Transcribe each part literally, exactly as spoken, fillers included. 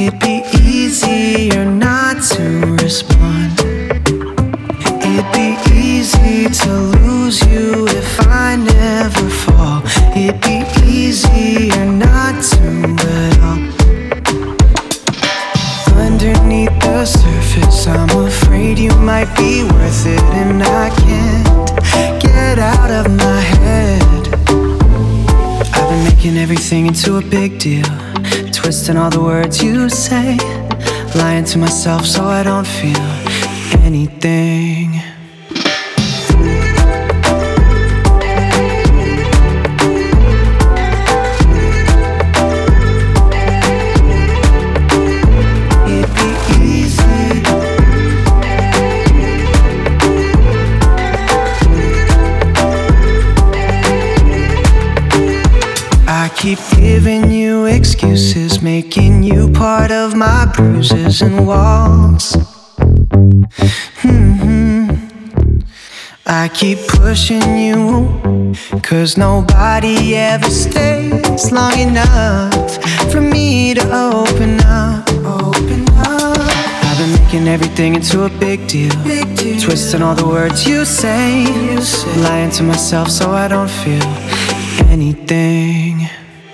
It'd be easier not to respond. It'd be easy to lose you if I never fall. It'd be easier not to at all. Underneath the surface, I'm afraid you might be worth it, and I can't get out of my head. I've been making everything into a big deal, twisting all the words you say, lying to myself so I don't feel anything. I keep giving you excuses, making you part of my bruises and walls. mm-hmm. I keep pushing you, cause nobody ever stays long enough for me to open up, open up. I've been making everything into a big deal, big deal. Twisting all the words you say, you say, lying to myself so I don't feel anything.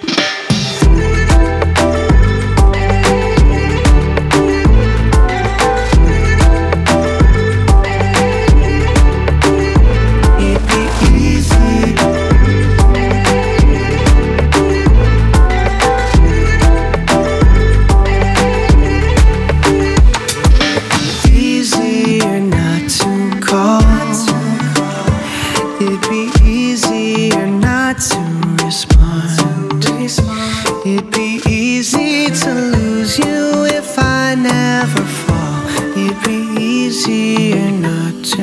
It'd be easier not to respond. It'd be easy to lose you if I never fall. It'd be easier not to